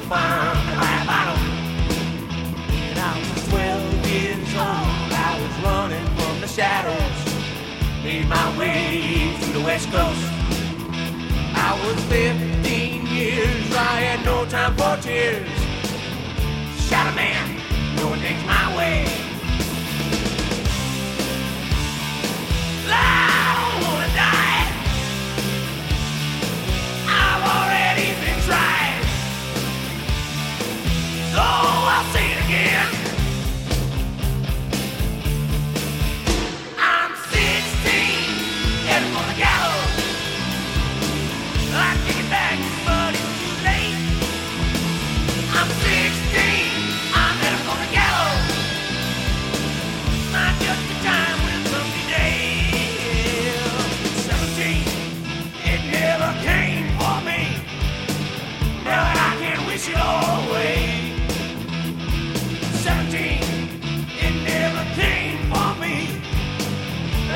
farm to buy a bottle. When I was 12 years old, I was running from the shadows, made my way to the West Coast. I was 15 years, I had no time for tears. Shot a man, doing things my way.